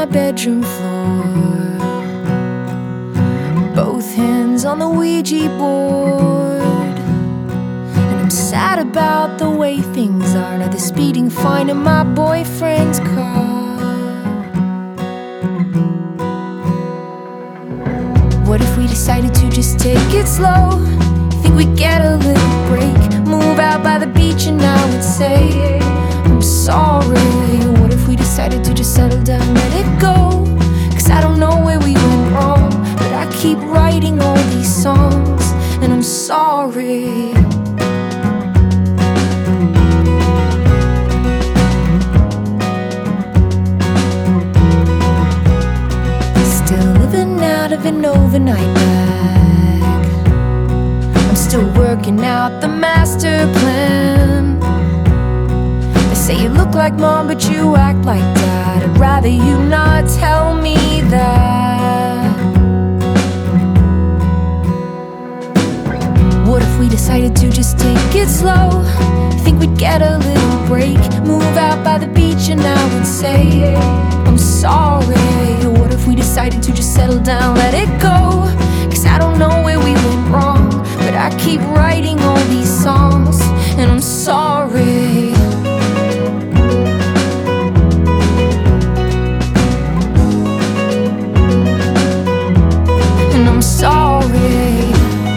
bedroom floor, both hands on the Ouija board. And I'm sad about the way things are. Now they're speeding fine in my boyfriend's car. What if we decided to just take it slow? Think we'd get a little break, move out by the beach, and I would say I'm sorry. What if we decided to just settle down, let it go? Cause I don't know where we went wrong, but I keep writing all these songs, and I'm sorry. Still living out of an overnight bag, I'm still working out the master plan. They say you look like mom, but you act like dad. I'd rather you not tell me that. What if we decided to just take it slow? Think we'd get a little break, move out by the beach, and I would say I'm sorry. What if we decided to just settle down, let it go? Cause I don't know where we went wrong, but I keep writing all these songs, and I'm sorry. And I'm sorry.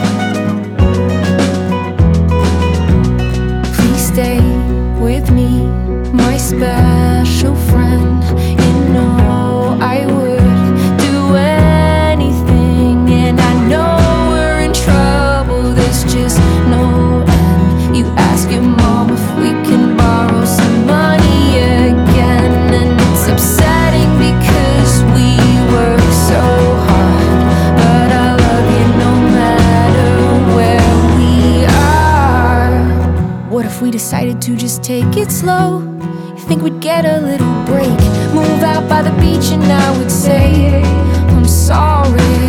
Please stay with me, my special friend. You know I would do anything, and I know we're in trouble, there's just no end. You ask your mom if we can borrow some money again, and it's upsetting because we work so hard, but I love you no matter where we are. What if we decided to just take it slow? You think we'd get a little break, move out by the beach, and I would say I'm sorry.